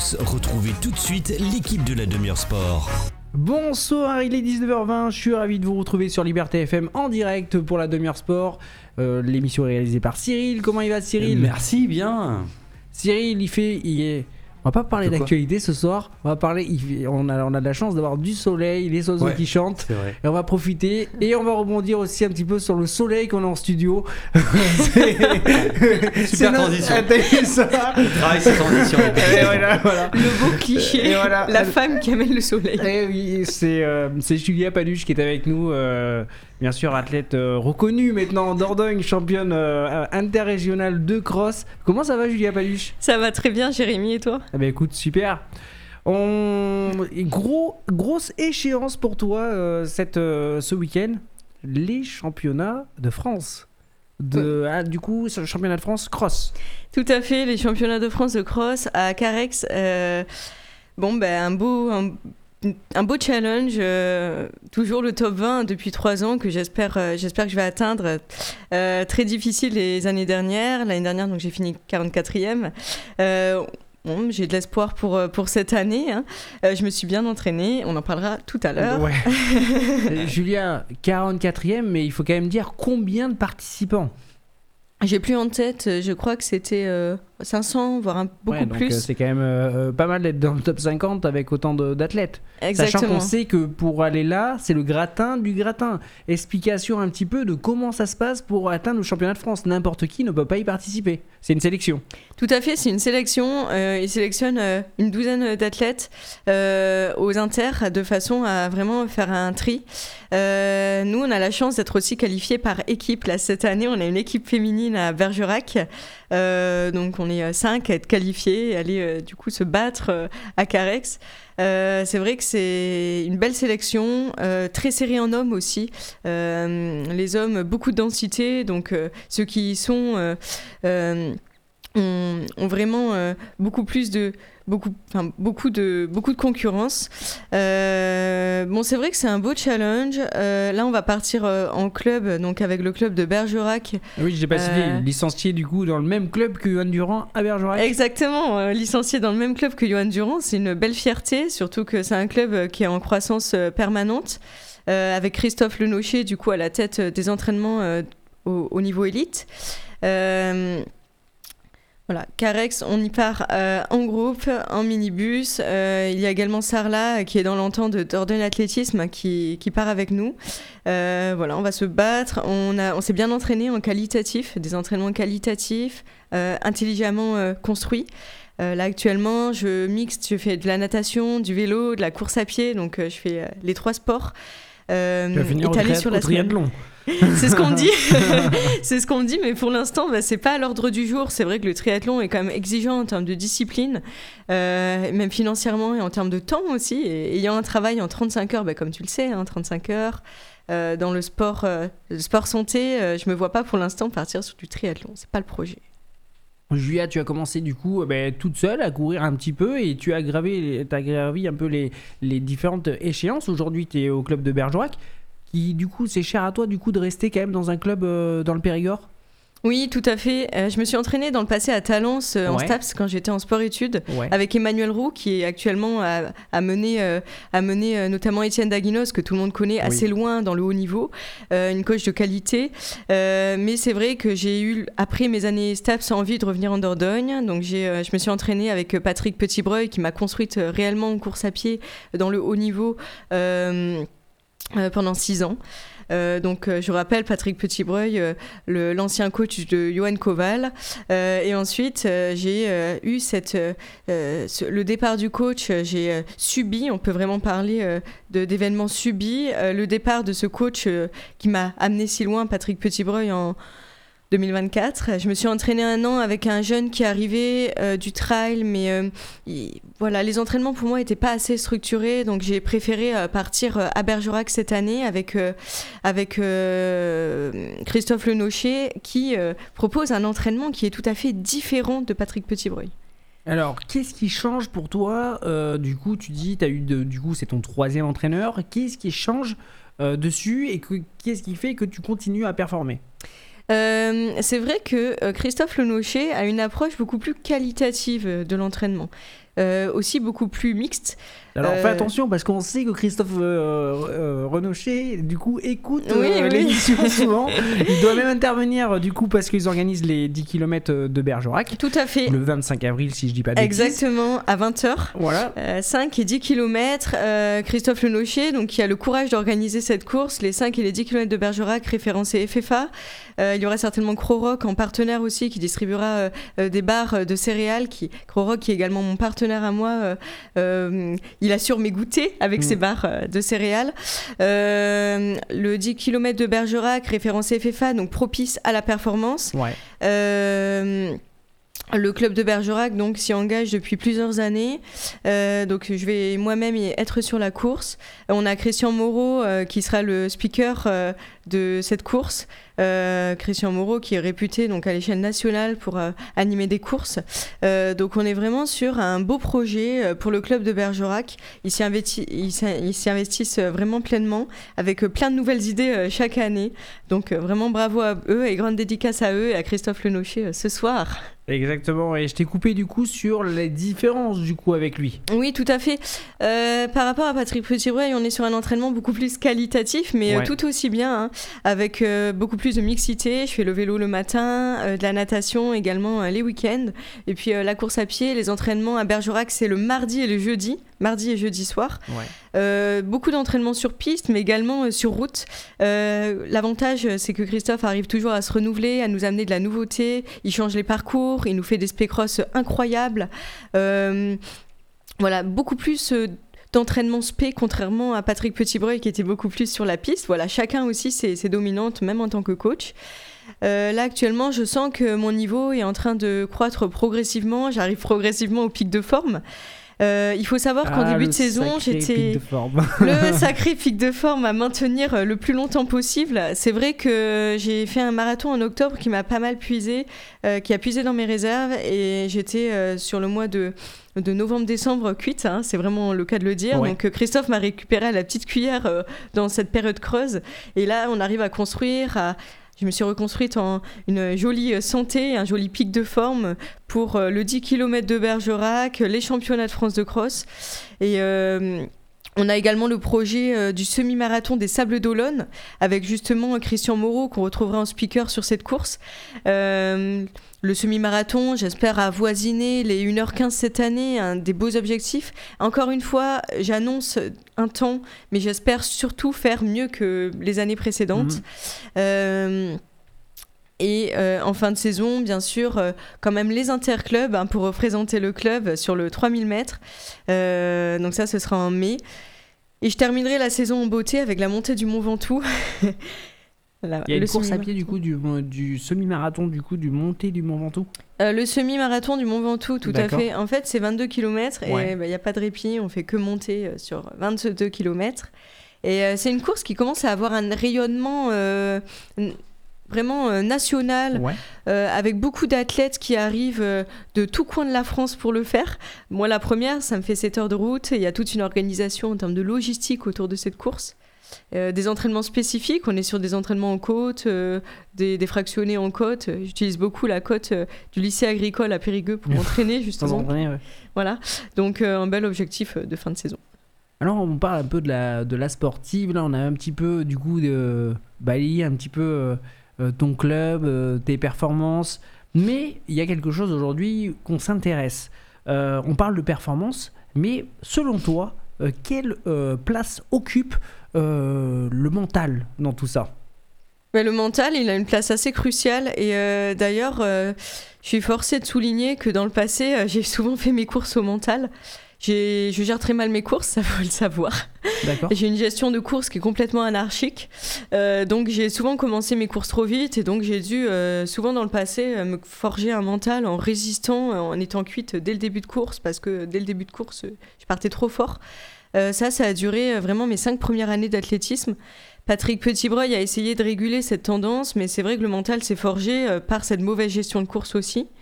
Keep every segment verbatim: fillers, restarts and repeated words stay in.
tous, retrouvez tout de suite l'équipe de la demi-heure sport. Bonsoir, il est dix-neuf heures vingt, je suis ravi de vous retrouver sur Liberté F M en direct pour la demi-heure sport. Euh, l'émission est réalisée par Cyril. Comment il va, Cyril ? Merci, bien. Cyril, il fait... Il est... On va pas parler d'actualité ce soir, on va parler, il, on, a, on a de la chance d'avoir du soleil, les oiseaux ouais, qui chantent, c'est vrai. Et on va profiter et on va rebondir aussi un petit peu sur le soleil qu'on a en studio. c'est, Super transition. C'est ça. Le travail, c'est transition. Et voilà, voilà. Le beau cliché, et voilà. La femme qui amène le soleil. Et oui, c'est, euh, c'est Julia Paluche qui est avec nous, euh, bien sûr athlète euh, reconnue maintenant en Dordogne, championne euh, interrégionale de cross. Comment ça va, Julia Paluche ? Ça va très bien, Jérémy, et toi ? Eh ben écoute, super. On... Gros, grosse échéance pour toi euh, cette, euh, ce week-end, les championnats de France. De, oui. ah, du coup, c'est le championnat de France cross. Tout à fait, les championnats de France de cross à Carex. Euh, bon, ben un beau, un, un beau challenge. Euh, toujours le top vingt depuis trois ans que j'espère, euh, j'espère que je vais atteindre. Euh, très difficile les années dernières. L'année dernière, donc j'ai fini quarante-quatrième. Euh, Bon, j'ai de l'espoir pour, pour cette année. Hein. Euh, je me suis bien entraînée. On en parlera tout à l'heure. Ouais. Julia, quarante-quatrième, mais il faut quand même dire combien de participants ? J'ai plus en tête. Je crois que c'était euh, cinq cents, voire un, beaucoup ouais, donc, plus. Euh, c'est quand même euh, pas mal d'être dans le top cinquante avec autant de, d'athlètes. Exactement. Sachant qu'on sait que pour aller là, c'est le gratin du gratin. Explication un petit peu de comment ça se passe pour atteindre le championnat de France. N'importe qui ne peut pas y participer. C'est une sélection. Tout à fait, c'est une sélection. Euh, ils sélectionnent euh, une douzaine d'athlètes euh, aux inters de façon à vraiment faire un tri. Euh, nous, on a la chance d'être aussi qualifiés par équipe. Là, cette année, on a une équipe féminine à Bergerac. Euh, donc, on est cinq à être qualifiés et aller euh, du coup se battre euh, à Carex. Euh, c'est vrai que c'est une belle sélection, euh, très serrée en hommes aussi. Euh, les hommes, beaucoup de densité, donc euh, ceux qui y sont euh, euh, ont, ont vraiment euh, beaucoup plus de beaucoup, enfin beaucoup de beaucoup de concurrence. Euh, bon, c'est vrai que c'est un beau challenge. Euh, là, on va partir euh, en club, donc avec le club de Bergerac. Oui, j'ai pas cité, euh... licencié du coup dans le même club que Johan Durand à Bergerac. Exactement, euh, licencié dans le même club que Johan Durand, c'est une belle fierté, surtout que c'est un club euh, qui est en croissance euh, permanente, euh, avec Christophe Lenaucher du coup à la tête euh, des entraînements euh, au, au niveau élite. Euh, Voilà, Carex, on y part euh, en groupe, en minibus. Euh, il y a également Sarla qui est dans l'entente de Dordogne Athlétisme qui, qui part avec nous. Euh, voilà, on va se battre. On, a, on s'est bien entraîné en qualitatif, des entraînements qualitatifs, euh, intelligemment euh, construits. Euh, là actuellement, je mixte, je fais de la natation, du vélo, de la course à pied, donc euh, je fais euh, les trois sports. Euh, tu vas finir au, tri- sur la au triathlon. C'est ce qu'on dit, c'est ce qu'on dit, mais pour l'instant, bah, c'est pas à l'ordre du jour. C'est vrai que le triathlon est quand même exigeant en termes de discipline, euh, même financièrement et en termes de temps aussi. Et ayant un travail en trente-cinq heures, bah, comme tu le sais, hein, trente-cinq heures, euh, dans le sport, euh, le sport santé, euh, je me vois pas pour l'instant partir sur du triathlon. C'est pas le projet. Julia, tu as commencé du coup bah, toute seule à courir un petit peu et tu as gravé, t'as gravi un peu les, les différentes échéances. Aujourd'hui, tu es au club de Bergerac. Qui du coup c'est cher à toi du coup de rester quand même dans un club euh, dans le Périgord ? Oui, tout à fait. Euh, je me suis entraînée dans le passé à Talence euh, ouais. en STAPS quand j'étais en sport-études ouais. avec Emmanuel Roux qui est actuellement à, à mener, euh, à mener euh, notamment Étienne Daguinos que tout le monde connaît assez oui. loin dans le haut niveau, euh, une coach de qualité. Euh, mais c'est vrai que j'ai eu après mes années STAPS envie de revenir en Dordogne, donc j'ai, euh, je me suis entraînée avec Patrick Petitbreuil qui m'a construite réellement en course à pied dans le haut niveau. Euh, Euh, pendant six ans. Euh, donc, euh, je rappelle Patrick Petitbreuil, euh, le, l'ancien coach de Johan Koval. Euh, et ensuite, euh, j'ai euh, eu cette, euh, ce, le départ du coach. J'ai euh, subi, on peut vraiment parler euh, de, d'événements subis, euh, le départ de ce coach euh, qui m'a amené si loin, Patrick Petitbreuil, en deux mille vingt-quatre. Je me suis entraînée un an avec un jeune qui arrivait euh, du trail, mais euh, il, voilà, les entraînements pour moi n'étaient pas assez structurés, donc j'ai préféré euh, partir euh, à Bergerac cette année avec, euh, avec euh, Christophe Lenaucher qui euh, propose un entraînement qui est tout à fait différent de Patrick Petitbreuil. Alors, qu'est-ce qui change pour toi euh, Du coup, tu dis, t'as eu de, du coup, c'est ton troisième entraîneur. Qu'est-ce qui change euh, dessus et que, qu'est-ce qui fait que tu continues à performer ? Euh, c'est vrai que euh, Christophe Lenaucher a une approche beaucoup plus qualitative de l'entraînement. euh, aussi beaucoup plus mixte. Alors euh... fais attention parce qu'on sait que Christophe euh, euh, Renochet du coup écoute oui, euh, oui. l'émission souvent. Il doit même intervenir du coup parce qu'ils organisent les dix kilomètres de Bergerac. Tout à fait. Le vingt-cinq avril si je dis pas de bêtises. Exactement, à vingt heures. Voilà. Euh, cinq et dix kilomètres. Euh, Christophe Renochet, donc qui a le courage d'organiser cette course, les cinq et les dix kilomètres de Bergerac référencés F F A. Euh, il y aura certainement Croroc en partenaire aussi qui distribuera euh, des barres de céréales. Qui... Croroc qui est également mon partenaire à moi. Euh, euh, il assure mes goûters avec mmh. ses barres euh, de céréales. Euh, le dix kilomètres de Bergerac référencé F F A, donc propice à la performance. Ouais. Euh, Le club de Bergerac donc s'y engage depuis plusieurs années. Euh, donc je vais moi-même y être sur la course. On a Christian Moreau euh, qui sera le speaker euh, de cette course. Euh, Christian Moreau qui est réputé donc à l'échelle nationale pour euh, animer des courses. Euh, donc on est vraiment sur un beau projet pour le club de Bergerac. Ils s'y, investi- ils s'y, ils s'y investissent vraiment pleinement avec plein de nouvelles idées euh, chaque année. Donc euh, vraiment bravo à eux et grande dédicace à eux et à Christophe Renochet euh, ce soir. Exactement, et je t'ai coupé du coup sur les différences du coup avec lui. Oui, tout à fait. Euh, par rapport à Patrick Petit-Breil, on est sur un entraînement beaucoup plus qualitatif, mais ouais. euh, tout aussi bien, hein, avec euh, beaucoup plus de mixité. Je fais le vélo le matin, euh, de la natation également euh, les week-ends, et puis euh, la course à pied, les entraînements à Bergerac, c'est le mardi et le jeudi, mardi et jeudi soir. Ouais. Euh, beaucoup d'entraînements sur piste, mais également euh, sur route. Euh, l'avantage, c'est que Christophe arrive toujours à se renouveler, à nous amener de la nouveauté. Il change les parcours, il nous fait des spé-cross incroyables. Euh, voilà, beaucoup plus euh, d'entraînement spé, contrairement à Patrick Petit-Breil qui était beaucoup plus sur la piste. Voilà, chacun aussi ses, ses dominantes, même en tant que coach. Euh, là actuellement, je sens que mon niveau est en train de croître progressivement. J'arrive progressivement au pic de forme. Euh, il faut savoir qu'en ah, début de saison, j'étais le sacré pic de forme à maintenir le plus longtemps possible. C'est vrai que j'ai fait un marathon en octobre qui m'a pas mal puisé, euh, qui a puisé dans mes réserves, et j'étais euh, sur le mois de de novembre-décembre cuite, hein, c'est vraiment le cas de le dire. Ouais. Donc Christophe m'a récupéré à la petite cuillère euh, dans cette période creuse, et là on arrive à construire, à Je me suis reconstruite en une jolie santé, un joli pic de forme pour le dix kilomètres de Bergerac, les championnats de France de cross. Et euh, on a également le projet euh, du semi-marathon des Sables d'Olonne, avec justement Christian Moreau, qu'on retrouvera en speaker sur cette course. Euh, le semi-marathon, j'espère avoisiner les une heure quinze cette année, un des beaux objectifs. Encore une fois, j'annonce un temps, mais j'espère surtout faire mieux que les années précédentes. Mmh. Euh, et euh, en fin de saison, bien sûr, euh, quand même les interclubs, hein, pour représenter le club sur le trois mille mètres. Euh, donc ça, ce sera en mai. Et je terminerai la saison en beauté avec la montée du Mont Ventoux. La, Il y a une course à pied du coup du, du semi-marathon du coup du montée du Mont Ventoux. Euh, le semi-marathon du Mont Ventoux, tout D'accord. à fait. En fait, c'est vingt-deux kilomètres et il ouais. n'y bah, a pas de répit. On fait que monter euh, sur vingt-deux kilomètres. Et euh, c'est une course qui commence à avoir un rayonnement euh, n- vraiment euh, national, ouais. euh, avec beaucoup d'athlètes qui arrivent euh, de tout coin de la France pour le faire. Moi, la première, ça me fait sept heures de route. Il y a toute une organisation en termes de logistique autour de cette course. Euh, des entraînements spécifiques, on est sur des entraînements en côte, euh, des, des fractionnés en côte. J'utilise beaucoup la côte euh, du lycée agricole à Périgueux pour m'entraîner justement. Ouais. Voilà, donc euh, un bel objectif de fin de saison. Alors on parle un peu de la, de la sportive, là on a un petit peu du coup de balayé un petit peu euh, ton club, euh, tes performances, mais il y a quelque chose aujourd'hui qu'on s'intéresse. Euh, on parle de performance, mais selon toi, euh, quelle euh, place occupe Euh, le mental dans tout ça? Mais le mental, il a une place assez cruciale et euh, d'ailleurs, euh, je suis forcée de souligner que dans le passé, euh, j'ai souvent fait mes courses au mental. J'ai, je gère très mal mes courses, ça faut le savoir. D'accord. J'ai une gestion de course qui est complètement anarchique, euh, donc j'ai souvent commencé mes courses trop vite et donc j'ai dû euh, souvent dans le passé euh, me forger un mental en résistant, euh, en étant cuite dès le début de course parce que dès le début de course, je partais trop fort. Euh, ça, ça a duré vraiment mes cinq premières années d'athlétisme. Patrick Petit-Breil a essayé de réguler cette tendance, mais c'est vrai que le mental s'est forgé euh, par cette mauvaise gestion de course aussi.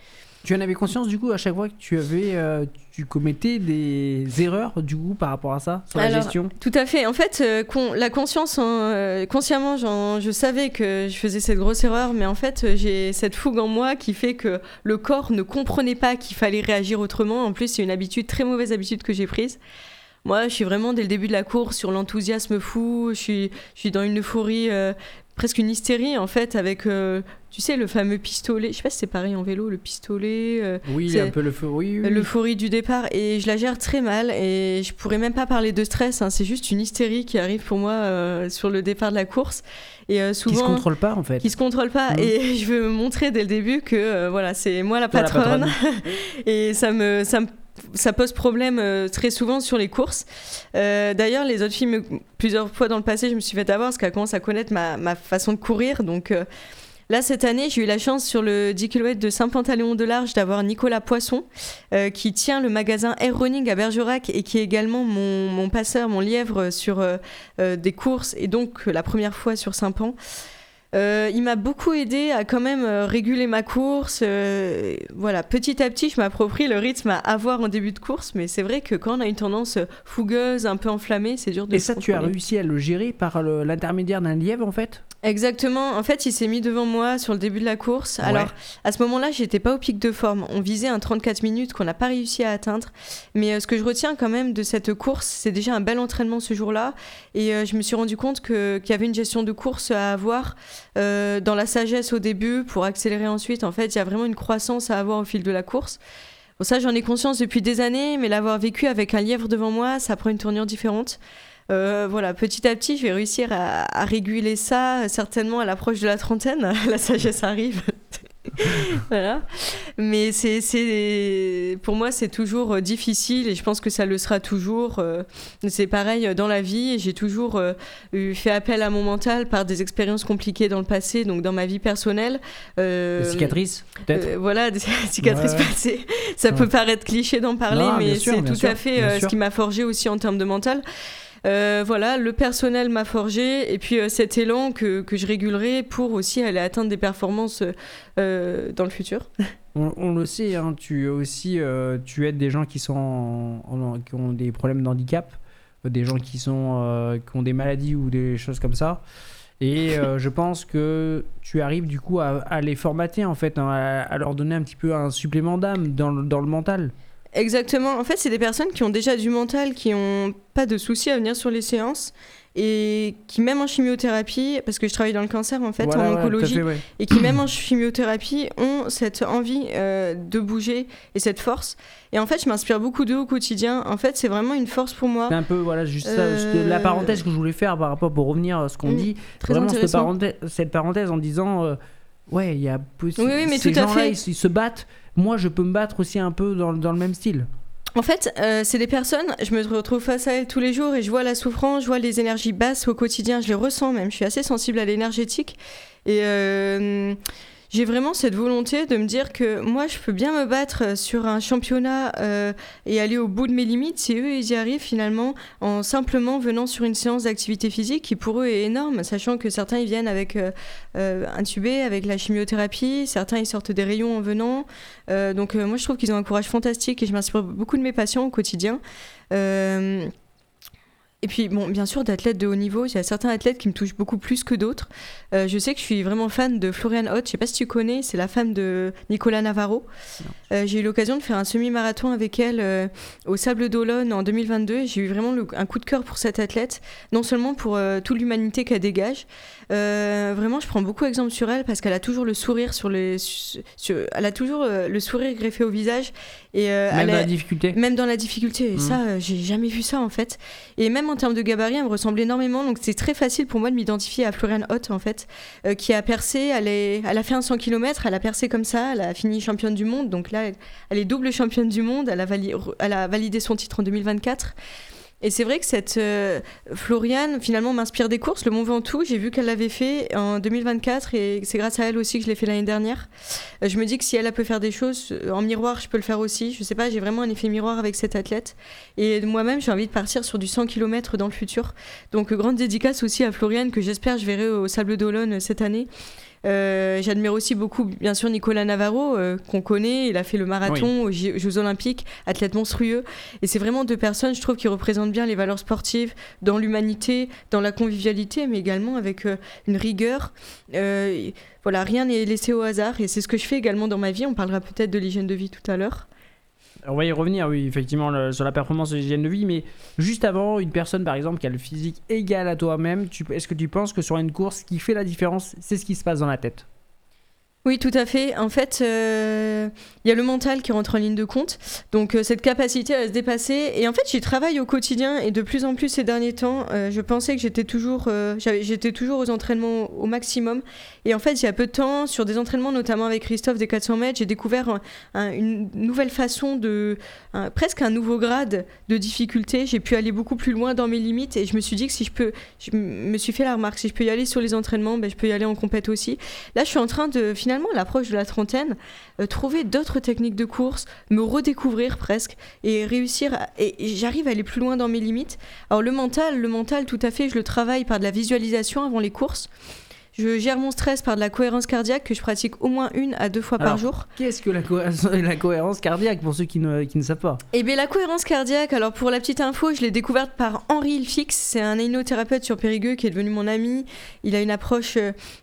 Tu en avais conscience du coup à chaque fois que tu avais, euh, tu commettais des erreurs du coup par rapport à ça sur Alors, la gestion? Tout à fait. En fait, euh, con, la conscience, hein, euh, consciemment, j'en, je savais que je faisais cette grosse erreur, mais en fait, euh, j'ai cette fougue en moi qui fait que le corps ne comprenait pas qu'il fallait réagir autrement. En plus, c'est une habitude, très mauvaise habitude que j'ai prise. Moi, je suis vraiment dès le début de la course sur l'enthousiasme fou. Je suis, je suis dans une euphorie. Euh, presque une hystérie en fait avec euh, tu sais le fameux pistolet, je sais pas si c'est pareil en vélo, le pistolet euh, oui c'est un peu l'euphorie, oui, oui. l'euphorie du départ, et je la gère très mal et je pourrais même pas parler de stress, hein. C'est juste une hystérie qui arrive pour moi euh, sur le départ de la course, et euh, souvent qui se contrôle pas en fait qui se contrôle pas mmh. Et je veux me montrer dès le début que euh, voilà, c'est moi la patronne, la patronne. Et ça me ça me ça pose problème euh, très souvent sur les courses. Euh, d'ailleurs, les autres filles, me, plusieurs fois dans le passé, je me suis fait avoir parce qu'elles commencent à connaître ma, ma façon de courir. Donc euh, là, cette année, j'ai eu la chance sur le dix kilomètres de Saint-Pantaléon de Large d'avoir Nicolas Poisson euh, qui tient le magasin Air Running à Bergerac et qui est également mon, mon passeur, mon lièvre sur euh, euh, des courses, et donc euh, la première fois sur Saint-Pan. Euh, il m'a beaucoup aidé à quand même euh, réguler ma course. Euh, voilà, petit à petit, je m'approprie le rythme à avoir en début de course, mais c'est vrai que quand on a une tendance fougueuse, un peu enflammée, c'est dur de Et se ça, contrôler. tu as réussi à le gérer par le, l'intermédiaire d'un lièvre en fait? Exactement. En fait, il s'est mis devant moi sur le début de la course. Ouais. Alors, à ce moment-là, j'étais pas au pic de forme. On visait un trente-quatre minutes qu'on n'a pas réussi à atteindre. Mais euh, ce que je retiens quand même de cette course, c'est déjà un bel entraînement ce jour-là. Et euh, je me suis rendu compte que, qu'il y avait une gestion de course à avoir euh, dans la sagesse au début pour accélérer ensuite. En fait, il y a vraiment une croissance à avoir au fil de la course. Bon, ça, j'en ai conscience depuis des années, mais l'avoir vécu avec un lièvre devant moi, ça prend une tournure différente. Euh, voilà, petit à petit, je vais réussir à, à réguler ça, certainement à l'approche de la trentaine. La sagesse arrive. Voilà. Mais c'est, c'est, pour moi, c'est toujours difficile, et je pense que ça le sera toujours. C'est pareil dans la vie. J'ai toujours fait appel à mon mental par des expériences compliquées dans le passé, donc dans ma vie personnelle. Euh, des cicatrices, peut-être euh, Voilà, des cicatrices ouais. passées. Ça ouais. peut paraître cliché d'en parler, non, mais sûr, c'est tout sûr, à fait euh, ce qui m'a forgé aussi en termes de mental. Euh, voilà, le personnel m'a forgé, et puis euh, cet élan que, que je régulerai pour aussi aller atteindre des performances euh, dans le futur. On, on le sait, hein, tu aussi euh, tu aides des gens qui sont en, en, qui ont des problèmes d'handicap, des gens qui sont euh, qui ont des maladies ou des choses comme ça. Et euh, je pense que tu arrives du coup à, à les formater en fait, hein, à, à leur donner un petit peu un supplément d'âme dans le, dans le mental. Exactement. En fait, c'est des personnes qui ont déjà du mental, qui n'ont pas de soucis à venir sur les séances, et qui, même en chimiothérapie, parce que je travaille dans le cancer en fait, voilà, en ouais, oncologie, fait, ouais. et qui, même en chimiothérapie, ont cette envie euh, de bouger et cette force. Et en fait, je m'inspire beaucoup d'eux au quotidien. En fait, c'est vraiment une force pour moi. C'est un peu, voilà, juste euh... ça, la parenthèse que je voulais faire par rapport, pour revenir à ce qu'on mmh, dit. Très vraiment, cette parenthèse, cette parenthèse en disant, euh, ouais, il y a possi- oui, oui, mais ces tout à gens-là, fait. Ils, ils se battent. Moi, je peux me battre aussi un peu dans, dans le même style. En fait, euh, c'est des personnes, je me retrouve face à elles tous les jours et je vois la souffrance, je vois les énergies basses au quotidien, je les ressens même, je suis assez sensible à l'énergétique. Et euh, j'ai vraiment cette volonté de me dire que moi, je peux bien me battre sur un championnat euh, et aller au bout de mes limites si eux, ils y arrivent finalement en simplement venant sur une séance d'activité physique qui pour eux est énorme, sachant que certains, ils viennent avec euh, euh, intubés, avec la chimiothérapie, certains, ils sortent des rayons en venant. Euh, donc euh, moi, je trouve qu'ils ont un courage fantastique et je m'inspire beaucoup de mes patients au quotidien. Euh, Et puis, bon, bien sûr, d'athlètes de haut niveau, il y a certains athlètes qui me touchent beaucoup plus que d'autres. Euh, je sais que je suis vraiment fan de Florian Hoth, je ne sais pas si tu connais, c'est la femme de Nicolas Navarro. Euh, j'ai eu l'occasion de faire un semi-marathon avec elle euh, au Sables d'Olonne en deux mille vingt-deux. Et j'ai eu vraiment le, un coup de cœur pour cette athlète, non seulement pour euh, toute l'humanité qu'elle dégage. Euh, vraiment, je prends beaucoup exemple sur elle parce qu'elle a toujours le sourire sur les, sur, sur, elle a toujours euh, le sourire greffé au visage. Et, euh, même elle dans a, la difficulté. Même dans la difficulté. Et mmh. ça, euh, j'ai jamais vu ça en fait. Et même en termes de gabarit, elle me ressemble énormément. Donc c'est très facile pour moi de m'identifier à Florian Hoth en fait, euh, qui a percé. Elle, est, elle a fait un cent kilomètres, elle a percé comme ça, elle a fini championne du monde. Donc là, elle, elle est double championne du monde. Elle a, vali, elle a validé son titre en deux mille vingt-quatre. Et c'est vrai que cette euh, Floriane, finalement, m'inspire des courses. Le Mont Ventoux, j'ai vu qu'elle l'avait fait en deux mille vingt-quatre et c'est grâce à elle aussi que je l'ai fait l'année dernière. Euh, je me dis que si elle, elle peut faire des choses euh, en miroir, je peux le faire aussi. Je sais pas, j'ai vraiment un effet miroir avec cette athlète. Et moi-même, j'ai envie de partir sur du cent kilomètres dans le futur. Donc, euh, grande dédicace aussi à Floriane, que j'espère je verrai au Sables d'Olonne cette année. Euh, j'admire aussi beaucoup, bien sûr, Nicolas Navarro, euh, qu'on connaît. Il a fait le marathon oui. aux J- Jeux Olympiques, athlète monstrueux. Et c'est vraiment deux personnes, je trouve, qui représentent bien les valeurs sportives dans l'humanité, dans la convivialité, mais également avec euh, une rigueur. Euh, voilà, rien n'est laissé au hasard. Et c'est ce que je fais également dans ma vie. On parlera peut-être de l'hygiène de vie tout à l'heure. On va y revenir, oui, effectivement, le, sur la performance de l'hygiène de vie, mais juste avant, une personne, par exemple, qui a le physique égal à toi-même, tu, est-ce que tu penses que sur une course, ce qui fait la différence, c'est ce qui se passe dans la tête ? Oui, tout à fait. En fait, il euh, y a le mental qui rentre en ligne de compte. Donc, euh, cette capacité à se dépasser. Et en fait, j'y travaille au quotidien. Et de plus en plus ces derniers temps, euh, je pensais que j'étais toujours, euh, j'étais toujours aux entraînements au maximum. Et en fait, il y a peu de temps, sur des entraînements, notamment avec Christophe des quatre cents mètres, j'ai découvert un, un, une nouvelle façon de... Un, presque un nouveau grade de difficulté. J'ai pu aller beaucoup plus loin dans mes limites. Et je me suis dit que si je peux... Je me suis fait la remarque, si je peux y aller sur les entraînements, ben, je peux y aller en compète aussi. Là, je suis en train de... Finalement, à l'approche de la trentaine, euh, trouver d'autres techniques de course, me redécouvrir presque et réussir à, et, et j'arrive à aller plus loin dans mes limites. Alors le mental, le mental tout à fait, je le travaille par de la visualisation avant les courses. Je gère mon stress par de la cohérence cardiaque que je pratique au moins une à deux fois alors, par jour. Qu'est-ce que la, co- la cohérence cardiaque pour ceux qui ne, qui ne savent pas ? Eh bien, la cohérence cardiaque, alors pour la petite info, je l'ai découverte par Henri Ilfix. C'est un hypnothérapeute sur Périgueux qui est devenu mon ami. Il a une approche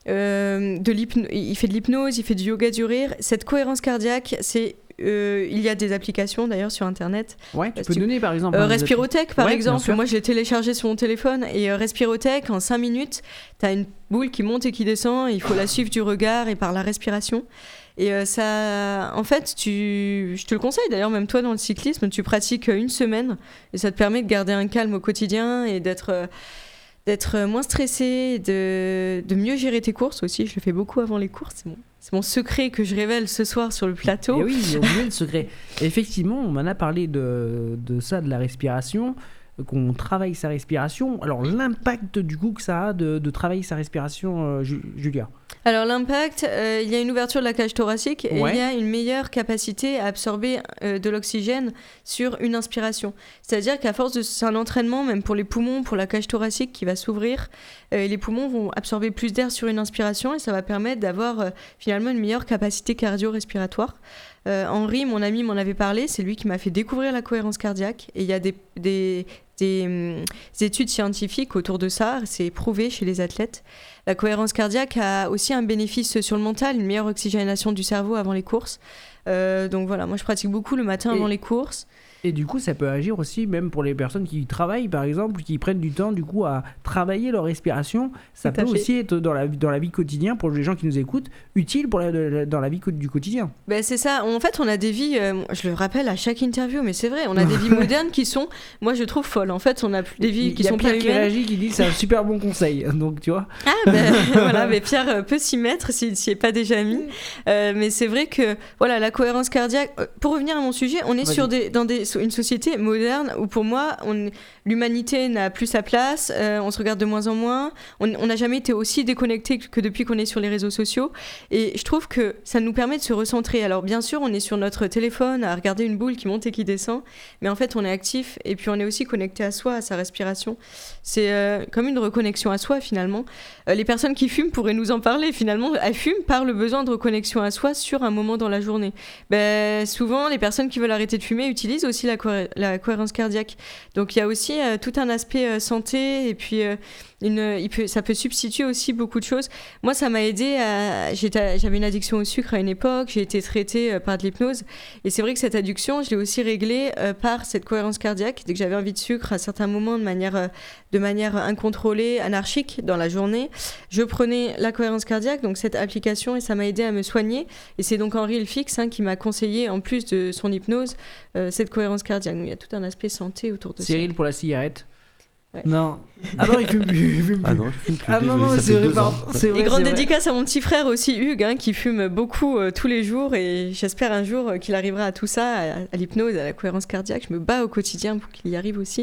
euh, de l'hypnose. Il fait de l'hypnose, il fait du yoga du rire. Cette cohérence cardiaque, c'est Euh, il y a des applications d'ailleurs sur internet. Ouais, tu euh, peux tu... donner par exemple. Euh, Respirotech par ouais, exemple. Moi je l'ai téléchargé sur mon téléphone et euh, Respirotech en cinq minutes, tu as une boule qui monte et qui descend. Et il faut la suivre du regard et par la respiration. Et euh, ça, en fait, tu... je te le conseille d'ailleurs, même toi dans le cyclisme, tu pratiques une semaine et ça te permet de garder un calme au quotidien et d'être. Euh, d'être moins stressé, de, de mieux gérer tes courses aussi. Je le fais beaucoup avant les courses. C'est mon, c'est mon secret que je révèle ce soir sur le plateau. Et oui, il y a oublié le secret. Effectivement, on m'en a parlé de, de ça, de la respiration, qu'on travaille sa respiration. Alors, l'impact du coup que ça a de, de travailler sa respiration, euh, Julia ? Alors l'impact, euh, il y a une ouverture de la cage thoracique et ouais. il y a une meilleure capacité à absorber euh, de l'oxygène sur une inspiration. C'est-à-dire qu'à force de c'est un entraînement, même pour les poumons, pour la cage thoracique qui va s'ouvrir, euh, les poumons vont absorber plus d'air sur une inspiration et ça va permettre d'avoir euh, finalement une meilleure capacité cardio-respiratoire. Euh, Henri, mon ami, m'en avait parlé, c'est lui qui m'a fait découvrir la cohérence cardiaque et il y a des, des, des, hum, des études scientifiques autour de ça, c'est prouvé chez les athlètes. La cohérence cardiaque a aussi un bénéfice sur le mental, une meilleure oxygénation du cerveau avant les courses. Euh, donc voilà, moi je pratique beaucoup le matin et, avant les courses. Et du coup, ça peut agir aussi même pour les personnes qui travaillent, par exemple, qui prennent du temps du coup à travailler leur respiration. Ça Tout peut aussi être dans la, dans la vie quotidienne, pour les gens qui nous écoutent, utile pour la, dans la vie du quotidien. Ben c'est ça. En fait, on a des vies, euh, je le rappelle à chaque interview, mais c'est vrai, on a des vies modernes qui sont, moi je trouve, folles. En fait, on a des vies il, qui il sont pas humaines. Il y a Pierre qui réagit, qui dit c'est un super bon conseil. Donc tu vois. Ah ben voilà, mais Pierre peut s'y mettre s'il n'y est pas déjà mis. Euh, mais c'est vrai que voilà, la cohérence cardiaque. Euh, pour revenir à mon sujet, on est Vas-y. sur des, dans des, une société moderne où pour moi on, l'humanité n'a plus sa place, euh, on se regarde de moins en moins, on n'a jamais été aussi déconnecté que depuis qu'on est sur les réseaux sociaux et je trouve que ça nous permet de se recentrer. Alors bien sûr on est sur notre téléphone à regarder une boule qui monte et qui descend, mais en fait on est actif et puis on est aussi connecté à soi, à sa respiration. C'est euh, comme une reconnexion à soi finalement. Euh, les personnes qui fument pourraient nous en parler finalement, elles fument par le besoin de reconnexion à soi sur un moment dans la journée. Ben, souvent les personnes qui veulent arrêter de fumer utilisent aussi la, co- la cohérence cardiaque. Donc il y a aussi euh, tout un aspect euh, santé et puis euh, une, il peut, ça peut substituer aussi beaucoup de choses. Moi ça m'a aidé à, j'étais, j'avais une addiction au sucre à une époque, j'ai été traitée euh, par de l'hypnose et c'est vrai que cette addiction je l'ai aussi réglée euh, par cette cohérence cardiaque. Dès que j'avais envie de sucre à certains moments de manière, euh, de manière incontrôlée, anarchique dans la journée, je prenais la cohérence cardiaque, donc cette application, et ça m'a aidé à me soigner et c'est donc Henri Ilfix hein, qui m'a conseillé en plus de son hypnose euh, cette cohérence cardiaque. Donc, il y a tout un aspect santé autour de Cyril, ça. Cyril pour la cigarette. Ouais. Non. Ah non, il fume plus. Il fume plus. Ah non, je fume plus. Ah non, non, c'est vrai, c'est vrai. Et grande c'est dédicace à mon petit frère aussi, Hugues, hein, qui fume beaucoup euh, tous les jours. Et j'espère un jour euh, qu'il arrivera à tout ça, à, à l'hypnose, à la cohérence cardiaque. Je me bats au quotidien pour qu'il y arrive aussi.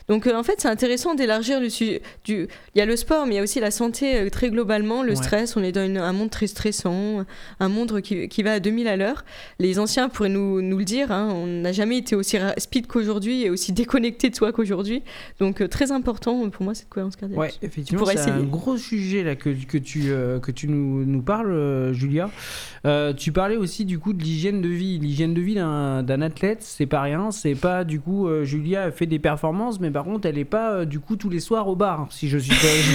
Donc euh, en fait c'est intéressant d'élargir le sujet. Du... Il y a le sport mais il y a aussi la santé euh, très globalement, le ouais. stress, on est dans une, un monde très stressant, un monde qui, qui va à deux mille à l'heure. Les anciens pourraient nous, nous le dire, hein, on n'a jamais été aussi speed qu'aujourd'hui et aussi déconnecté de soi qu'aujourd'hui. Donc euh, très important pour moi cette cohérence cardiaque. Ouais, effectivement c'est essayer. un gros sujet là, que, que tu, euh, que tu nous, nous parles euh, Julia. Euh, tu parlais aussi du coup de l'hygiène de vie. L'hygiène de vie d'un, d'un athlète c'est pas rien, c'est pas du coup euh, Julia fait des performances mais par contre elle est pas euh, du coup tous les soirs au bar si je suis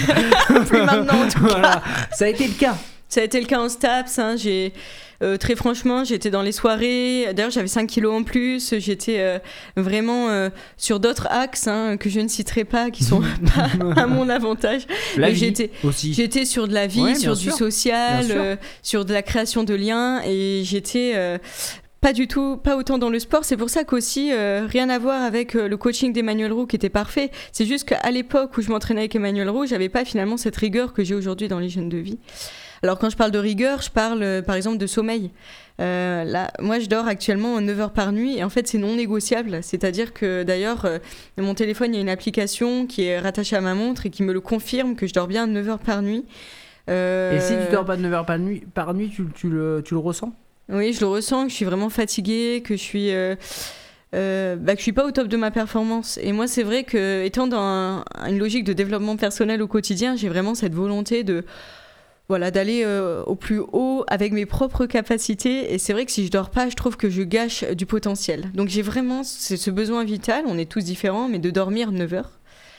pas plus maintenant en tout cas. Voilà. Ça a été le cas ça a été le cas en STAPS hein. j'ai euh, très franchement j'étais dans les soirées, d'ailleurs j'avais cinq kilos en plus, j'étais euh, vraiment euh, sur d'autres axes hein, que je ne citerai pas qui sont pas à mon avantage la mais vie j'étais, aussi j'étais sur de la vie, ouais, sur sûr. du social euh, sur de la création de liens et j'étais euh, pas du tout, pas autant dans le sport. C'est pour ça qu'aussi, euh, rien à voir avec euh, le coaching d'Emmanuel Roux qui était parfait. C'est juste qu'à l'époque où je m'entraînais avec Emmanuel Roux, j'avais pas finalement cette rigueur que j'ai aujourd'hui dans l'hygiène de vie. Alors quand je parle de rigueur, je parle euh, par exemple de sommeil. Euh, là, moi je dors actuellement neuf heures par nuit et en fait c'est non négociable. C'est-à-dire que d'ailleurs, euh, mon téléphone, il y a une application qui est rattachée à ma montre et qui me le confirme que je dors bien neuf heures par nuit. Euh... Et si tu dors pas neuf heures par nuit, par nuit tu, tu, le, tu le ressens ? Oui, je le ressens, que je suis vraiment fatiguée, que je suis, euh, euh, bah, que je suis pas au top de ma performance. Et moi, c'est vrai que, étant dans un, une logique de développement personnel au quotidien, j'ai vraiment cette volonté de, voilà, d'aller euh, au plus haut avec mes propres capacités. Et c'est vrai que si je dors pas, je trouve que je gâche du potentiel. Donc j'ai vraiment ce, ce besoin vital, on est tous différents, mais de dormir neuf heures.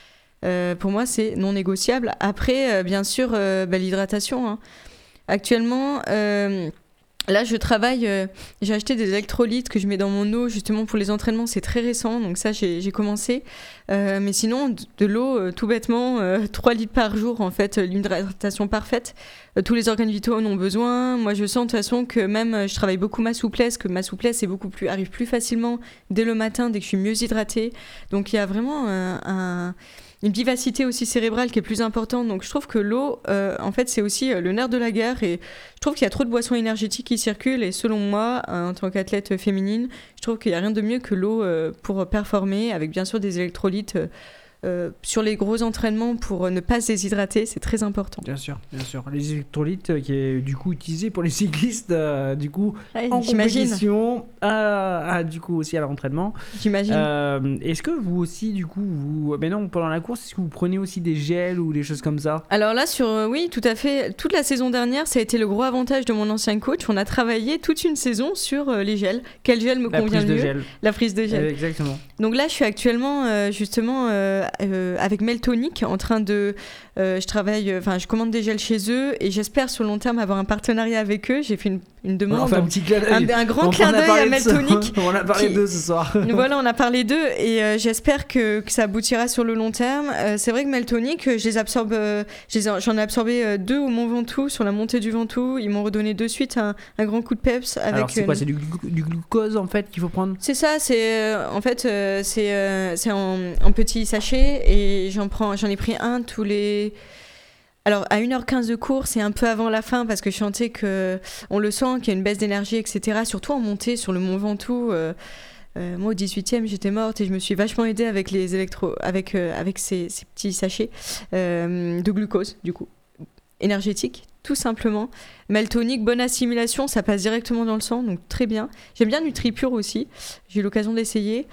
Euh, pour moi, c'est non négociable. Après, euh, bien sûr, euh, bah, l'hydratation. Hein. Actuellement... Euh, Là, je travaille, euh, j'ai acheté des électrolytes que je mets dans mon eau justement pour les entraînements, c'est très récent, donc ça j'ai, j'ai commencé. Euh, mais sinon, de, de l'eau, euh, tout bêtement, euh, trois litres par jour, en fait, euh, l'hydratation parfaite. Euh, tous les organes vitaux en ont besoin. Moi, je sens de toute façon que même, euh, je travaille beaucoup ma souplesse, que ma souplesse est beaucoup plus, arrive plus facilement dès le matin, dès que je suis mieux hydratée. Donc il y a vraiment euh, un... une vivacité aussi cérébrale qui est plus importante. Donc je trouve que l'eau, euh, en fait, c'est aussi euh, le nerf de la guerre. Et je trouve qu'il y a trop de boissons énergétiques qui circulent. Et selon moi, euh, en tant qu'athlète féminine, je trouve qu'il n'y a rien de mieux que l'eau euh, pour performer, avec bien sûr des électrolytes euh, euh, sur les gros entraînements pour ne pas se déshydrater. C'est très important. Bien sûr, bien sûr. Les électrolytes euh, qui est du coup utilisé pour les cyclistes, euh, du coup, ouais, en j'imagine. compétition, à, à, du coup aussi à l'entraînement. J'imagine. Euh, est-ce que vous aussi, du coup, vous, mais non, pendant la course, est-ce que vous prenez aussi des gels ou des choses comme ça ? Alors là, sur, euh, oui, tout à fait. Toute la saison dernière, ça a été le gros avantage de mon ancien coach. On a travaillé toute une saison sur euh, les gels. Quel gel me la convient prise le de mieux ? gel. La prise de gel. Euh, exactement. Donc là, je suis actuellement euh, justement euh, euh, avec Meltonic en train de... Euh, je travaille, enfin, je commande des gels chez eux et j'espère sur le long terme avoir un partenariat avec eux. J'ai fait une, une demande. Enfin, un petit clin d'œil. Un, un grand clin d'œil à Meltonic. On a parlé qui... d'eux ce soir. Voilà, on a parlé d'eux et euh, j'espère que, que ça aboutira sur le long terme. Euh, c'est vrai que Meltonic, je les absorbe, euh, je les, j'en ai absorbé euh, deux au Mont Ventoux, sur la montée du Ventoux. Ils m'ont redonné de suite un, un grand coup de peps. Avec Alors, c'est quoi ? Une... C'est du, glu- du glucose en fait qu'il faut prendre ? C'est ça, c'est euh, en fait euh, c'est, euh, c'est en, en petits sachets et j'en, prends, j'en ai pris un tous les... Alors, à une heure quinze de course et un peu avant la fin, parce que je sentais qu'on le sent, qu'il y a une baisse d'énergie, et cetera. Surtout en montée sur le Mont Ventoux. Euh, euh, moi, au dix-huitième, j'étais morte et je me suis vachement aidée avec, les électro... avec, euh, avec ces, ces petits sachets euh, de glucose, du coup. Énergétique, tout simplement. Meltonic, bonne assimilation, ça passe directement dans le sang, donc très bien. J'aime bien NutriPure aussi, j'ai eu l'occasion d'essayer.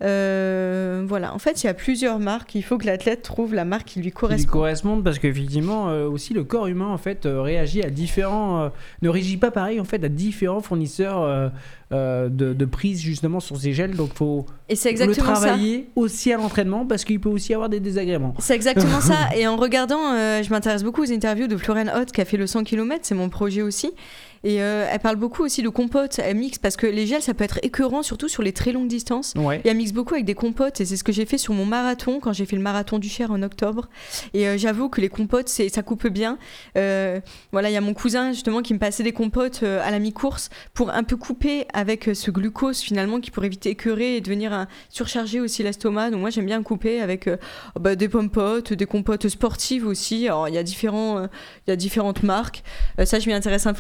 Euh, voilà, en fait, il y a plusieurs marques, il faut que l'athlète trouve la marque qui lui correspond. Qui lui correspondent, parce qu'effectivement, euh, aussi, le corps humain, en fait, euh, réagit à différents... Euh, ne régit pas pareil, en fait, à différents fournisseurs euh, euh, de, de prise, justement, sur ces gels, donc il faut et c'est exactement le travailler ça. aussi à l'entraînement, parce qu'il peut aussi avoir des désagréments. C'est exactement ça, et en regardant, euh, je m'intéresse beaucoup aux interviews de Florian Hott, qui a fait le cent kilomètres, c'est mon projet aussi. Et euh, elle parle beaucoup aussi de compotes, elle mixe, parce que les gels ça peut être écœurant, surtout sur les très longues distances. Ouais. Et elle mixe beaucoup avec des compotes, et c'est ce que j'ai fait sur mon marathon, quand j'ai fait le marathon du Cher en octobre. Et euh, j'avoue que les compotes, c'est, ça coupe bien. Euh, voilà, il y a mon cousin justement qui me passait des compotes euh, à la mi-course pour un peu couper avec euh, ce glucose finalement qui pourrait vite écœurer et devenir un, surcharger aussi l'estomac. Donc moi j'aime bien couper avec euh, bah, des pommes-potes, des compotes sportives aussi. Alors il y a différents, euh, il y a différentes marques. Euh, ça je m'y intéresserai un peu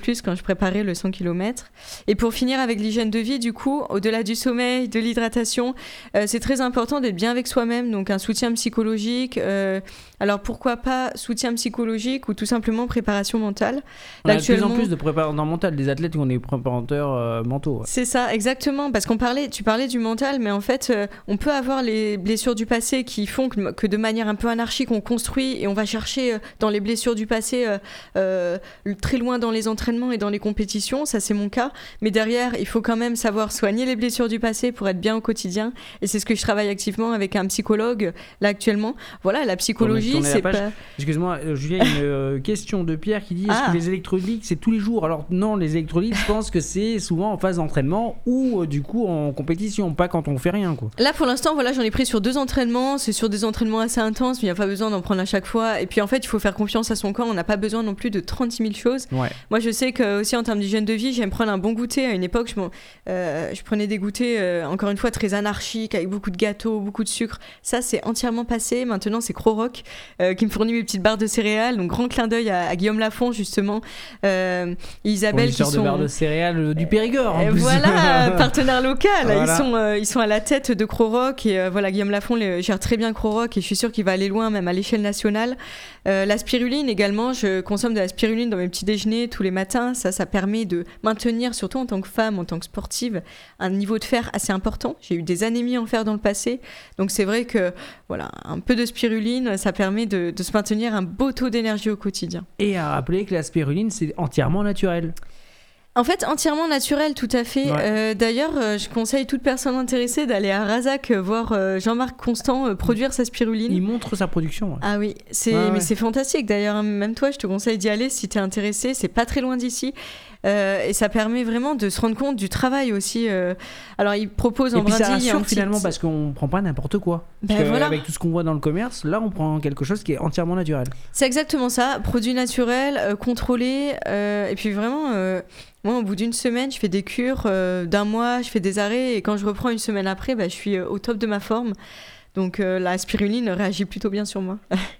plus quand je préparais le cent kilomètres. Et pour finir avec l'hygiène de vie, du coup, au-delà du sommeil, de l'hydratation, euh, c'est très important d'être bien avec soi-même, donc un soutien psychologique. Euh, alors pourquoi pas soutien psychologique ou tout simplement préparation mentale. On a de plus en plus de préparateurs mentaux, des athlètes qui ont des préparateurs euh, mentaux. Ouais. C'est ça, exactement, parce qu'on parlait, tu parlais du mental, mais en fait, euh, on peut avoir les blessures du passé qui font que, que de manière un peu anarchique, on construit et on va chercher euh, dans les blessures du passé euh, euh, très loin dans les entraînements et dans les compétitions, ça c'est mon cas, mais derrière, il faut quand même savoir soigner les blessures du passé pour être bien au quotidien, et c'est ce que je travaille activement avec un psychologue, là actuellement. Voilà, la psychologie, c'est pas... Excuse-moi, Julien, une euh, question de Pierre qui dit est-ce ah. que les électrolytes, c'est tous les jours? Alors non, les électrolytes, je pense que c'est souvent en phase d'entraînement ou euh, du coup en compétition, pas quand on fait rien, quoi. Là, pour l'instant, voilà, j'en ai pris sur deux entraînements, c'est sur des entraînements assez intenses, mais il n'y a pas besoin d'en prendre à chaque fois, et puis en fait, il faut faire confiance à son corps, on n'a pas besoin non plus de trente-six mille choses. Ouais. Moi, je sais que aussi en termes d'hygiène de vie, j'aime prendre un bon goûter. À une époque, je, euh, je prenais des goûters, euh, encore une fois, très anarchiques, avec beaucoup de gâteaux, beaucoup de sucre. Ça, c'est entièrement passé. Maintenant, c'est Croroc euh, qui me fournit mes petites barres de céréales. Donc, grand clin d'œil à, à Guillaume Lafont, justement, euh, et Isabelle, qui sont... de barres de céréales euh, du Périgord. En euh, plus. Voilà, partenaire local. Voilà. Ils sont, euh, ils sont à la tête de Croroc. Et euh, voilà, Guillaume Lafont les, gère très bien Croroc. Et je suis sûre qu'il va aller loin, même à l'échelle nationale. Euh, la spiruline également, je consomme de la spiruline dans mes petits déjeuners tous les matins. Ça, ça permet de maintenir, surtout en tant que femme, en tant que sportive, un niveau de fer assez important. J'ai eu des anémies en fer dans le passé. Donc c'est vrai que voilà, un peu de spiruline, ça permet de, de se maintenir un beau taux d'énergie au quotidien. Et à rappeler que la spiruline, c'est entièrement naturel. En fait, entièrement naturel, tout à fait. Ouais. Euh, d'ailleurs, euh, je conseille toute personne intéressée d'aller à Razac euh, voir euh, Jean-Marc Constant euh, produire sa spiruline. Il montre sa production. Ouais. Ah oui, c'est, ouais, mais ouais. c'est fantastique. D'ailleurs, hein, même toi, je te conseille d'y aller si tu es intéressé. C'est pas très loin d'ici. Euh, et ça permet vraiment de se rendre compte du travail aussi. Euh... Alors, il propose en brindille... Et puis brindille, ça rassure petit... finalement parce qu'on prend pas n'importe quoi. Ben parce voilà. Avec tout ce qu'on voit dans le commerce, là, on prend quelque chose qui est entièrement naturel. C'est exactement ça. Produit naturel, euh, contrôlé. Euh, et puis vraiment... Euh... Moi, au bout d'une semaine, je fais des cures euh, d'un mois, je fais des arrêts, et quand je reprends une semaine après, bah, je suis euh, au top de ma forme. Donc euh, la spiruline réagit plutôt bien sur moi.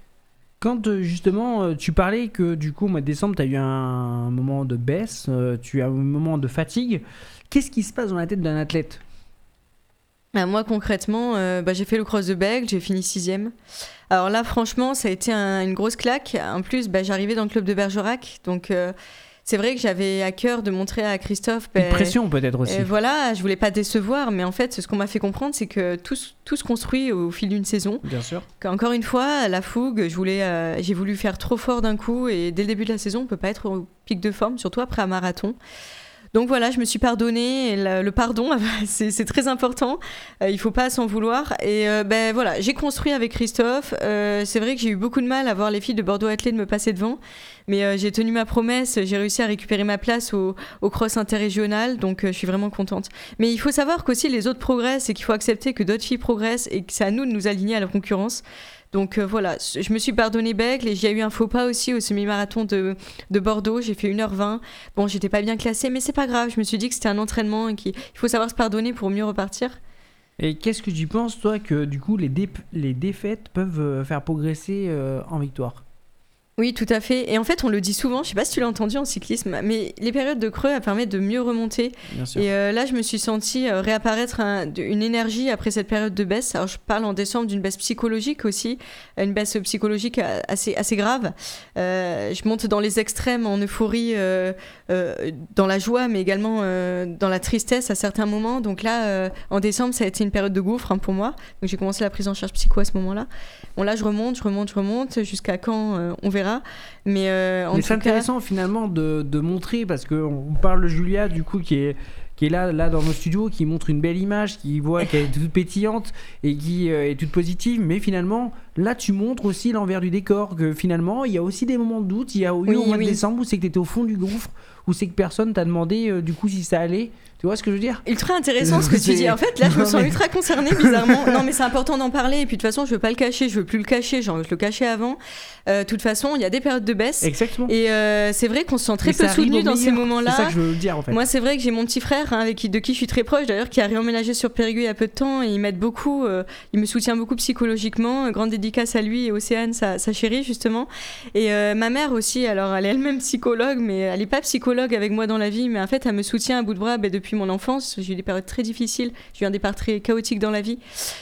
Quand euh, justement, euh, tu parlais que du coup, au mois de décembre, tu as eu un, un moment de baisse, euh, tu as eu un moment de fatigue, qu'est-ce qui se passe dans la tête d'un athlète ? Bah, moi, concrètement, euh, bah, j'ai fait le cross de Bègles, j'ai fini sixième. Alors là, franchement, ça a été un, une grosse claque. En plus, bah, j'arrivais dans le club de Bergerac, donc... Euh, c'est vrai que j'avais à cœur de montrer à Christophe... Une bah, pression peut-être aussi. Euh, voilà, je voulais pas décevoir, mais en fait, ce qu'on m'a fait comprendre, c'est que tout, tout se construit au fil d'une saison. Bien sûr. Encore une fois, la fougue, je voulais, euh, j'ai voulu faire trop fort d'un coup, et dès le début de la saison, on peut pas être au pic de forme, surtout après un marathon. Donc voilà, je me suis pardonnée, et le, le pardon, c'est, c'est très important, euh, il faut pas s'en vouloir. Et euh, ben voilà, j'ai construit avec Christophe, euh, c'est vrai que j'ai eu beaucoup de mal à voir les filles de Bordeaux Athlètes me passer devant, mais euh, j'ai tenu ma promesse, j'ai réussi à récupérer ma place au, au cross interrégional, donc euh, je suis vraiment contente. Mais il faut savoir qu'aussi les autres progressent, et qu'il faut accepter que d'autres filles progressent, et que c'est à nous de nous aligner à la concurrence. Donc euh, voilà, je me suis pardonné Bègles et j'ai eu un faux pas aussi au semi-marathon de, de Bordeaux, j'ai fait une heure vingt. Bon, j'étais pas bien classée, mais c'est pas grave, je me suis dit que c'était un entraînement et qu'il faut savoir se pardonner pour mieux repartir. Et qu'est-ce que tu penses, toi, que du coup les, dé- les défaites peuvent faire progresser euh, en victoire ? Oui, tout à fait. Et en fait, on le dit souvent, je sais pas si tu l'as entendu en cyclisme, mais les périodes de creux, elles permettent de mieux remonter. Bien sûr. Et euh, là, je me suis sentie euh, réapparaître un, une énergie après cette période de baisse. Alors, je parle en décembre d'une baisse psychologique aussi, une baisse psychologique assez, assez grave. Euh, je monte dans les extrêmes, en euphorie, euh, euh, dans la joie, mais également euh, dans la tristesse à certains moments. Donc là, euh, en décembre, ça a été une période de gouffre hein, pour moi. Donc, j'ai commencé la prise en charge psycho à ce moment-là. Bon, là, je remonte, je remonte, je remonte, jusqu'à quand euh, on verra. Mais, euh, en Mais tout c'est cas... intéressant finalement de, de montrer, parce qu'on parle de Julia du coup qui est, qui est là, là dans nos studios, qui montre une belle image, qui voit qu'elle est toute pétillante et qui euh, est toute positive, mais finalement là tu montres aussi l'envers du décor, que finalement il y a aussi des moments de doute. Il y a eu oui, au mois oui. de décembre où c'est que tu étais au fond du gouffre, où c'est que personne t'a demandé euh, du coup si ça allait. Tu vois ce que je veux dire ? Ultra intéressant ce que tu dis. En fait, là, je me sens ultra concernée, bizarrement. Non, mais c'est important d'en parler. Et puis, de toute façon, je veux pas le cacher. Je veux plus le cacher. Genre, je le cachais avant. De euh, toute façon, il y a des périodes de baisse. Exactement. Et euh, c'est vrai qu'on se sent très peu soutenu dans ces moments-là. C'est ça que je veux dire, en fait. Moi, c'est vrai que j'ai mon petit frère, hein, avec qui, de qui je suis très proche, d'ailleurs, qui a réemménagé sur Périgueux il y a peu de temps. Et il m'aide beaucoup. Euh, il me soutient beaucoup psychologiquement. Grande dédicace à lui et Océane, sa, sa chérie justement. Et euh, ma mère aussi, alors elle est elle-même psychologue, mais elle n'est pas psychologue avec moi dans la vie, mais en fait elle me soutient à bout de bras bah, depuis mon enfance. J'ai eu des périodes très difficiles, j'ai eu un départ très chaotique dans la vie.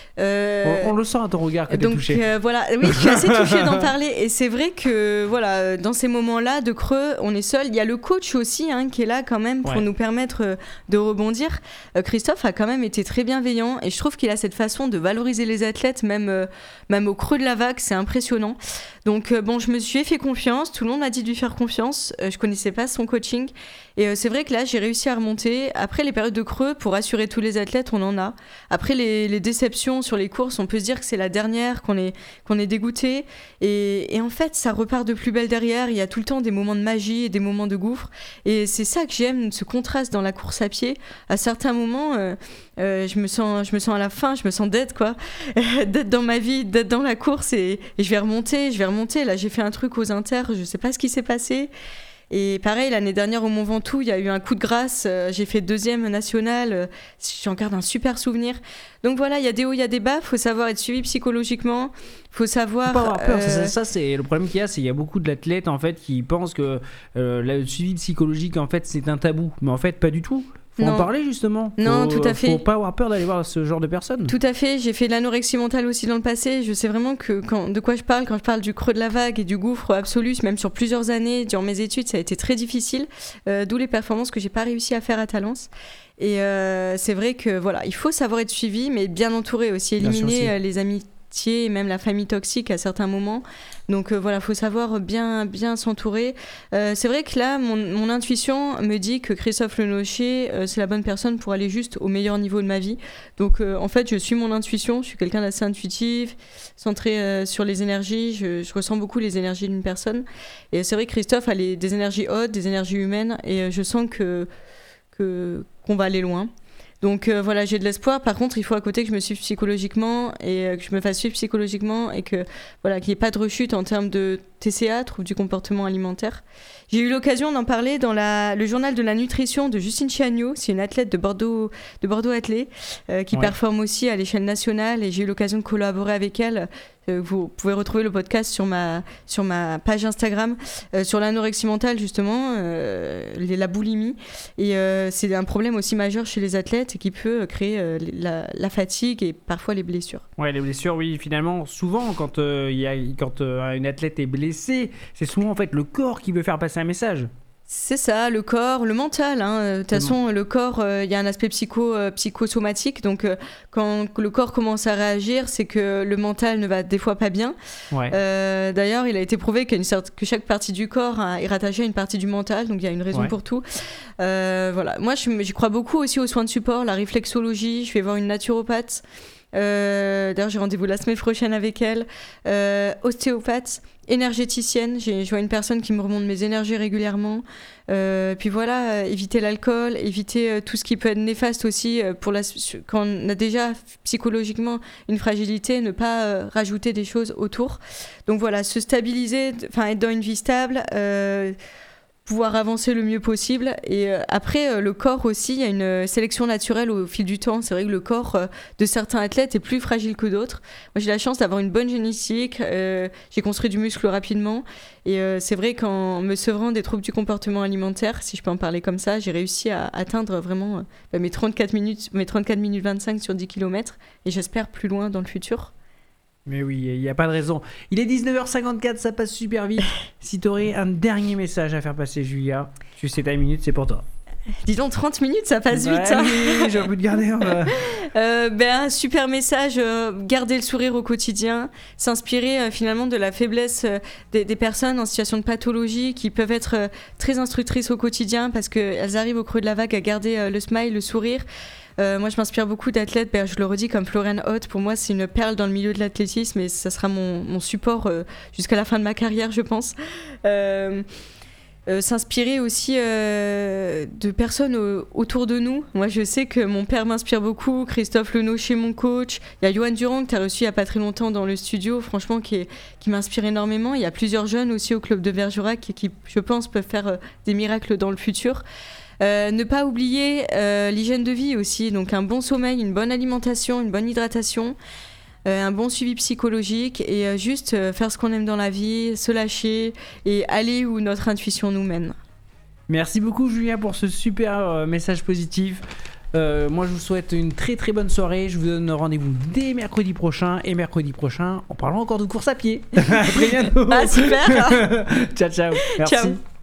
Euh, on, on le sent à ton regard que t'es donc, touchée. Euh, voilà, oui, je suis assez touchée d'en parler. Et c'est vrai que voilà, dans ces moments-là de creux, on est seul. Il y a le coach aussi hein, qui est là quand même pour ouais. nous permettre de rebondir. Euh, Christophe a quand même été très bienveillant et je trouve qu'il a cette façon de valoriser les athlètes, même, euh, même au creux de la vague, c'est impressionnant. Donc euh, bon, je me suis fait confiance. Tout le monde m'a dit de lui faire confiance. Euh, je connaissais pas son coaching. Et euh, c'est vrai que là, j'ai réussi à remonter. Après les périodes de creux, pour rassurer tous les athlètes, on en a. Après les, les déceptions sur les courses, on peut se dire que c'est la dernière, qu'on est, qu'on est dégoûté. Et, et en fait, ça repart de plus belle derrière. Il y a tout le temps des moments de magie et des moments de gouffre. Et c'est ça que j'aime, ce contraste dans la course à pied. À certains moments, euh, euh, je, me sens, je me sens à la fin, je me sens dead, quoi. Dead dans ma vie, dead dans la course. Et, et je vais remonter, je vais remonter. Là, j'ai fait un truc aux Inter, je sais pas ce qui s'est passé. Et pareil, l'année dernière au Mont Ventoux, il y a eu un coup de grâce. Euh, j'ai fait deuxième national. Euh, j'en garde un super souvenir. Donc voilà, il y a des hauts, il y a des bas. Il faut savoir être suivi psychologiquement. Il faut savoir. Faut pas avoir peur. Euh... Ça, ça, c'est le problème qu'il y a, c'est qu'il y a beaucoup d'athlètes en fait qui pensent que euh, le suivi psychologique en fait c'est un tabou, mais en fait pas du tout. Faut non. en parler justement. Non, faut, tout à fait. Faut pas avoir peur d'aller voir ce genre de personnes. Tout à fait. J'ai fait de l'anorexie mentale aussi dans le passé. Je sais vraiment que quand, de quoi je parle quand je parle du creux de la vague et du gouffre absolu, même sur plusieurs années durant mes études, ça a été très difficile. Euh, d'où les performances que j'ai pas réussi à faire à Talence. Et euh, c'est vrai que voilà, il faut savoir être suivi, mais bien entouré aussi, éliminer aussi. les amis. Et même la famille toxique à certains moments. Donc euh, voilà, il faut savoir bien, bien s'entourer. Euh, c'est vrai que là, mon, mon intuition me dit que Christophe Lenocher, euh, c'est la bonne personne pour aller juste au meilleur niveau de ma vie. Donc euh, en fait, je suis mon intuition. Je suis quelqu'un d'assez intuitif, centré euh, sur les énergies. Je, je ressens beaucoup les énergies d'une personne. Et c'est vrai que Christophe a les, des énergies hautes, des énergies humaines. Et euh, je sens que, que, qu'on va aller loin. Donc euh, voilà, j'ai de l'espoir. Par contre, il faut à côté que je me suive psychologiquement et euh, que je me fasse suivre psychologiquement et que voilà, qu'il n'y ait pas de rechute en termes de T C A, trouble du comportement alimentaire. J'ai eu l'occasion d'en parler dans la, le journal de la nutrition de Justine Chiagno. C'est une athlète de Bordeaux, de Bordeaux Athlé euh, qui ouais. performe aussi à l'échelle nationale et j'ai eu l'occasion de collaborer avec elle. Euh, vous pouvez retrouver le podcast sur ma, sur ma page Instagram euh, sur l'anorexie mentale justement, euh, la boulimie. Et euh, c'est un problème aussi majeur chez les athlètes et qui peut créer euh, la, la fatigue et parfois les blessures. Ouais, les blessures, oui, finalement, souvent quand, euh, y a, quand euh, une athlète est blessée, c'est souvent en fait le corps qui veut faire passer un message. C'est ça, le corps, le mental. Hein. De toute façon, le corps, il euh, y a un aspect psycho, euh, psychosomatique. Donc, euh, quand le corps commence à réagir, c'est que le mental ne va des fois pas bien. Ouais. Euh, d'ailleurs, il a été prouvé qu'il y a une sorte, que chaque partie du corps hein, est rattachée à une partie du mental. Donc, il y a une raison ouais. pour tout. Euh, voilà. Moi, je, j'y crois beaucoup aussi aux soins de support, la réflexologie. Je vais voir une naturopathe. Euh, d'ailleurs, j'ai rendez-vous la semaine prochaine avec elle. Euh, ostéopathe, énergéticienne. J'ai, je vois une personne qui me remonte mes énergies régulièrement. Euh, puis voilà, euh, éviter l'alcool, éviter euh, tout ce qui peut être néfaste aussi euh, pour la, quand on a déjà psychologiquement une fragilité, ne pas euh, rajouter des choses autour. Donc voilà, se stabiliser, enfin être dans une vie stable. Euh, pouvoir avancer le mieux possible et euh, après euh, le corps aussi, il y a une euh, sélection naturelle au fil du temps. C'est vrai que le corps euh, de certains athlètes est plus fragile que d'autres. Moi j'ai la chance d'avoir une bonne génétique, euh, j'ai construit du muscle rapidement et euh, c'est vrai qu'en me sevrant des troubles du comportement alimentaire, si je peux en parler comme ça, j'ai réussi à atteindre vraiment euh, bah, mes trente-quatre minutes, mes trente-quatre minutes vingt-cinq sur dix kilomètres et j'espère plus loin dans le futur. Mais oui, il n'y a pas de raison. Il est dix-neuf heures cinquante-quatre, ça passe super vite. Si tu aurais un dernier message à faire passer, Julia, tu sais, ta minute, c'est pour toi. Dis donc, trente minutes, ça passe ouais, vite. Hein. Oui, j'ai envie de garder un... euh, ben, un super message, euh, garder le sourire au quotidien, s'inspirer euh, finalement de la faiblesse euh, des, des personnes en situation de pathologie qui peuvent être euh, très instructrices au quotidien parce qu'elles arrivent au creux de la vague à garder euh, le smile, le sourire. Euh, moi, je m'inspire beaucoup d'athlètes, ben, je le redis, comme Florian Hauth. Pour moi, c'est une perle dans le milieu de l'athlétisme et ça sera mon, mon support euh, jusqu'à la fin de ma carrière, je pense. Euh, euh, s'inspirer aussi euh, de personnes au, autour de nous. Moi, je sais que mon père m'inspire beaucoup, Christophe Lenocher, mon coach. Il y a Johan Durand, que tu as reçu il n'y a pas très longtemps dans le studio, franchement, qui, est, qui m'inspire énormément. Il y a plusieurs jeunes aussi au club de Bergerac qui, qui, je pense, peuvent faire euh, des miracles dans le futur. Euh, ne pas oublier euh, l'hygiène de vie aussi, donc un bon sommeil, une bonne alimentation, une bonne hydratation. euh, un bon suivi psychologique et euh, juste euh, faire ce qu'on aime dans la vie, se lâcher et aller où notre intuition nous mène. Merci beaucoup Julien pour ce super euh, message positif. Euh, moi je vous souhaite une très très bonne soirée. Je vous donne rendez-vous dès mercredi prochain. Et mercredi prochain, on parlera encore de course à pied. À très bientôt. Ah super. Ciao ciao. Merci. Ciao.